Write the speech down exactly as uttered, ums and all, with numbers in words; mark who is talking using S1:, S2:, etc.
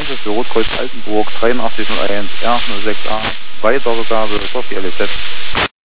S1: Reserve für Rotkreuz Altenburg dreiundachtzig null eins R null sechs A. Weitere Reserve für die L E Z.